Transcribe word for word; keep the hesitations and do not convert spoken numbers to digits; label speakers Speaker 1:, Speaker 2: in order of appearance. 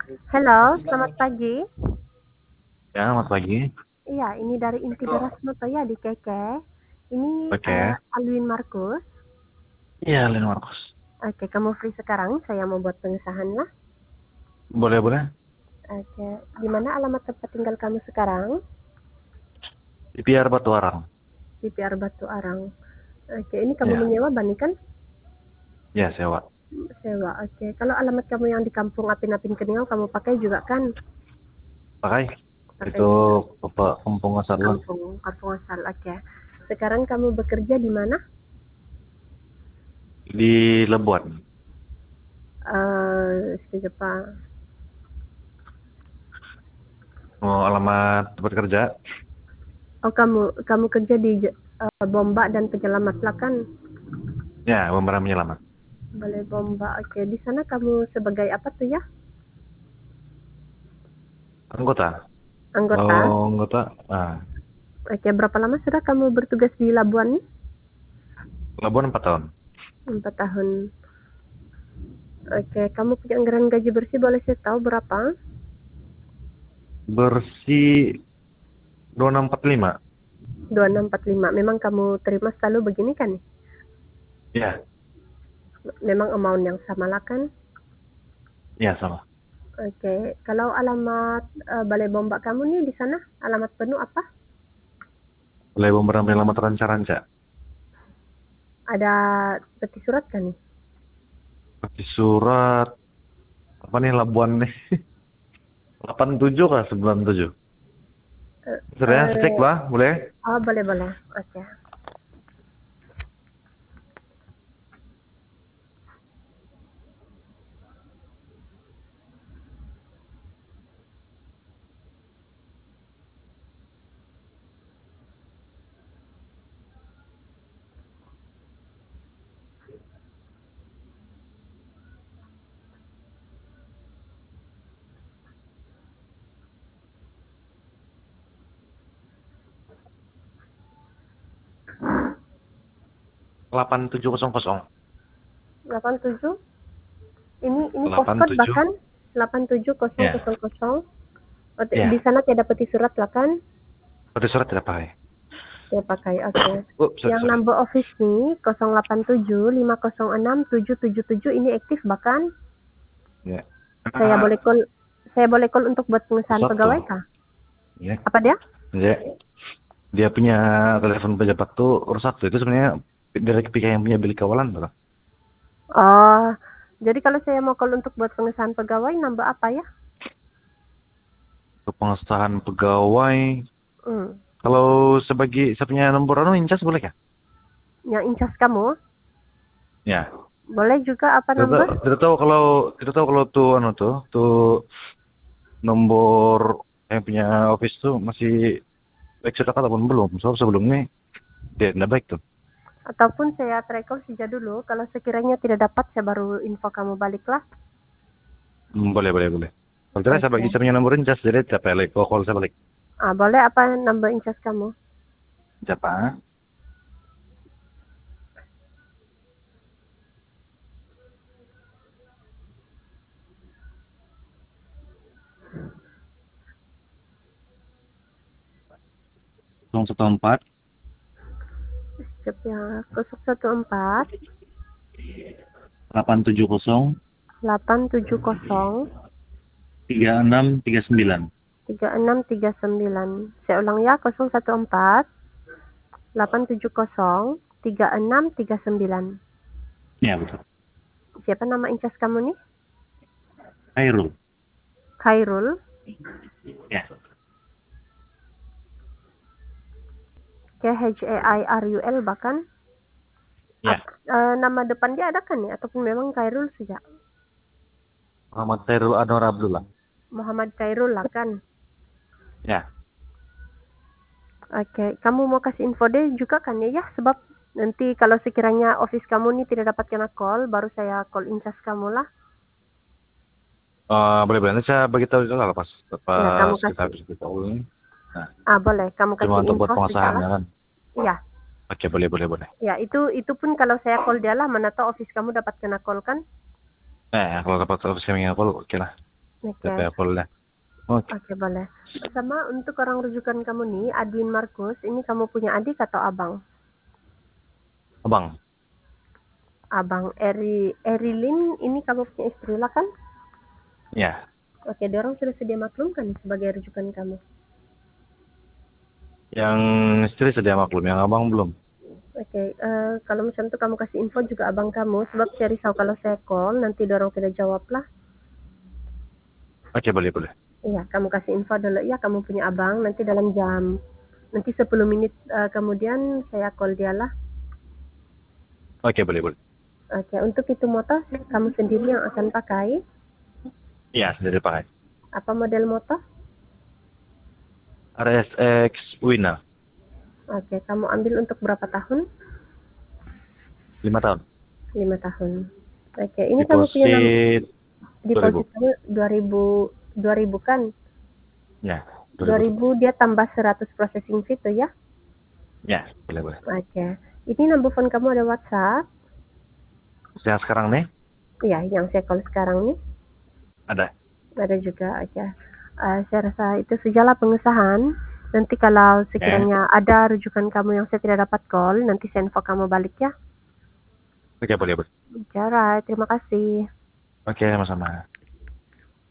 Speaker 1: Halo, selamat pagi.
Speaker 2: Ya, selamat pagi.
Speaker 1: Iya, ini dari Inti Deras Noto ya di Keke. Ini eh,
Speaker 2: Oke.
Speaker 1: Alwin Markus.
Speaker 2: Iya, Len Marcos.
Speaker 1: Oke, kamu free sekarang? Saya mau buat pengesahan lah.
Speaker 2: Boleh, boleh.
Speaker 1: Oke, di mana alamat tempat tinggal kamu sekarang?
Speaker 2: Di Piar Batu Arang.
Speaker 1: Di Piar Batu Arang. Oke, ini kamu
Speaker 2: Ya,
Speaker 1: menyewa Bani kan?
Speaker 2: ya sewa.
Speaker 1: Sewa. Oke, kalau alamat kamu yang di Kampung Apin-Apin Keningal kamu pakai juga kan?
Speaker 2: Pakai.
Speaker 1: Pakai
Speaker 2: Itu
Speaker 1: juga.
Speaker 2: Bapak Kampung Asar Lun.
Speaker 1: Kampung, kampung asal. Oke. Sekarang kamu bekerja di mana?
Speaker 2: Di Lebuan.
Speaker 1: Eh, di Jepang.
Speaker 2: Mau alamat tempat kerja?
Speaker 1: Oh, kamu kamu kerja di uh, Bomba dan Penyelamat lah kan?
Speaker 2: Ya, pemeran penyelamat.
Speaker 1: Balai Bomba. Oke, di sana kamu sebagai apa tuh ya?
Speaker 2: Anggota. Kalau
Speaker 1: Anggota.
Speaker 2: anggota, nah,
Speaker 1: Oke, berapa lama sudah kamu bertugas di Labuan nih?
Speaker 2: Lebuan empat tahun.
Speaker 1: Empat tahun. Oke, kamu punya anggaran gaji bersih boleh saya tahu berapa?
Speaker 2: Bersih dua enam empat lima.
Speaker 1: Dua enam empat lima. Memang kamu terima selalu begini kan?
Speaker 2: Ya,
Speaker 1: Memang amount yang sama lah kan?
Speaker 2: ya sama.
Speaker 1: Oke, kalau alamat uh, Balai Bomba kamu nih di sana, alamat penuh apa?
Speaker 2: Oleh pemeran penyelamat ranca-ranca.
Speaker 1: Ada peti surat kan nih?
Speaker 2: Di surat, apa nih Labuan nih? delapan tujuh kah? sembilan tujuh.
Speaker 1: Uh,
Speaker 2: Sudah ya, cek
Speaker 1: uh,
Speaker 2: lah, boleh?
Speaker 1: oh, boleh boleh. Oke.
Speaker 2: delapan tujuh nol nol.
Speaker 1: Delapan tujuh. Ini ini
Speaker 2: delapan
Speaker 1: postcode
Speaker 2: tujuh.
Speaker 1: bahkan delapan tujuh nol
Speaker 2: Ya,
Speaker 1: nol nol. Oh, di
Speaker 2: ya.
Speaker 1: sana tidak peti surat lah kan?
Speaker 2: Pada surat tidak pakai.
Speaker 1: Saya pakai. Oke. Okay.
Speaker 2: Oh, sorry,
Speaker 1: Yang
Speaker 2: sorry.
Speaker 1: number office nih nol delapan tujuh lima nol enam tujuh tujuh tujuh ini aktif bahkan
Speaker 2: Ya.
Speaker 1: saya
Speaker 2: Ah,
Speaker 1: boleh call saya boleh call untuk buat pengesahan
Speaker 2: satu.
Speaker 1: pegawai kah?
Speaker 2: Ya.
Speaker 1: Apa dia?
Speaker 2: Ya. Dia punya telepon pejabat tuh rusak tuh. Itu sebenarnya dari pihak yang punya bilik kawalan, Bro.
Speaker 1: Oh, jadi kalau saya mau call untuk buat pengesahan pegawai nambah apa ya?
Speaker 2: Untuk pengesahan pegawai.
Speaker 1: Hmm.
Speaker 2: Kalau sebagai saya punya nomor anu incas boleh ya?
Speaker 1: Yang incas kamu?
Speaker 2: Ya.
Speaker 1: Boleh juga apa
Speaker 2: Tidak tahu,
Speaker 1: number?
Speaker 2: tidak tahu kalau tidak tahu kalau tuh anu tuh tuh nomor yang punya office tuh masih baik sudah ataupun belum. Soal sebelumnya dia tidak baik tuh.
Speaker 1: Ataupun saya try call saja dulu. Kalau sekiranya tidak dapat, saya baru info kamu balik lah.
Speaker 2: Hmm, boleh, boleh, boleh. Kalau tidak
Speaker 1: Oke.
Speaker 2: saya bagi saya punya nomor incas jadi tidak balik. Kalau call saya balik.
Speaker 1: Ah, boleh apa number incas kamu?
Speaker 2: Siapa? nol satu empat
Speaker 1: Siap ya. nol satu empat
Speaker 2: delapan tujuh nol
Speaker 1: delapan tujuh nol
Speaker 2: tiga enam tiga sembilan.
Speaker 1: tiga enam tiga sembilan. Saya ulang ya. nol satu empat delapan tujuh nol tiga enam tiga sembilan.
Speaker 2: Ya, betul.
Speaker 1: Siapa nama incas kamu nih?
Speaker 2: Khairul.
Speaker 1: Khairul.
Speaker 2: Ya.
Speaker 1: K H A I R U L bahkan.
Speaker 2: Ya.
Speaker 1: At, uh, nama depan dia ada kan ya? Ataupun memang Khairul saja?
Speaker 2: Muhammad Khairul Anwar Abdullah.
Speaker 1: Muhammad Khairul lah kan?
Speaker 2: Ya.
Speaker 1: Oke, okay. Kamu mau kasih info deh juga kan ya? Ya, sebab nanti kalau sekiranya office kamu nih tidak dapat kena call, baru saya call incas kamu lah.
Speaker 2: Uh, boleh boleh nanti saya bagi tahu juga lah pas
Speaker 1: Ya, kamu
Speaker 2: pas kita
Speaker 1: kasih.
Speaker 2: habis kita ulang. Nah,
Speaker 1: Ah, boleh. Kamu
Speaker 2: cuma
Speaker 1: kasih
Speaker 2: untuk buat
Speaker 1: info saja lah.
Speaker 2: pengesahannya kan.
Speaker 1: Iya.
Speaker 2: Oke, boleh boleh boleh.
Speaker 1: Ya, itu itu pun kalau saya call dia lah, mana tahu office kamu dapat kena call kan?
Speaker 2: Eh, kalau dapat office kami call, oke lah.
Speaker 1: Oke.
Speaker 2: Saya telepon dah. Oke.
Speaker 1: Oke, boleh. Sama untuk orang rujukan kamu nih, Adwin Markus, ini kamu punya adik atau abang?
Speaker 2: Abang.
Speaker 1: Abang Eri Erilin, ini kamu punya istri lah kan?
Speaker 2: Ya.
Speaker 1: Oke, dia orang sudah sedia maklum kan sebagai rujukan kamu?
Speaker 2: Yang istri sedia maklum, yang abang belum.
Speaker 1: Oke, eh, kalau macam itu kamu kasih info juga abang kamu, sebab saya risau kalau saya call, nanti dia orang tidak jawab lah.
Speaker 2: Oke, boleh, boleh.
Speaker 1: Iya, kamu kasih info dulu ya, kamu punya abang, nanti dalam jam, nanti sepuluh menit eh, kemudian saya call dia lah.
Speaker 2: Oke, boleh, boleh.
Speaker 1: Oke, untuk itu motor kamu sendiri yang akan pakai,
Speaker 2: Iya, sendiri pakai.
Speaker 1: apa model motor?
Speaker 2: R S X Winner,
Speaker 1: Oke, kamu ambil untuk berapa tahun?
Speaker 2: lima tahun.
Speaker 1: lima tahun. Oke, ini kamu punya nama,
Speaker 2: Deposit dua ribu.
Speaker 1: deposit kamu dua ribu, dua ribu kan?
Speaker 2: Ya,
Speaker 1: dua
Speaker 2: dua ribu.
Speaker 1: ribu dia tambah seratus processing fee tuh ya?
Speaker 2: Ya, boleh, boleh.
Speaker 1: Oke. Ini nomor phone kamu ada WhatsApp?
Speaker 2: Yang sekarang nih?
Speaker 1: Iya, yang saya call sekarang nih.
Speaker 2: Ada.
Speaker 1: Ada juga aja. Uh, saya rasa itu sajalah pengesahan. Nanti kalau sekiranya
Speaker 2: Oke.
Speaker 1: ada rujukan kamu yang saya tidak dapat call, nanti saya info kamu balik ya.
Speaker 2: Oke, boleh, boleh.
Speaker 1: Oke, alright. Terima kasih.
Speaker 2: Oke, sama-sama.